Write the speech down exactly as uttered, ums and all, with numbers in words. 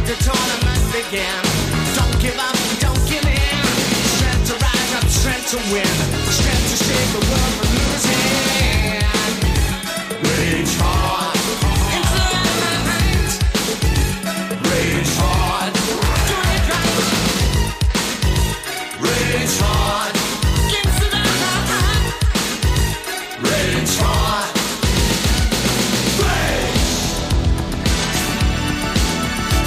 the tournament begin. Don't give up, don't give in. Strength to rise up, strength to win. Strength to shake the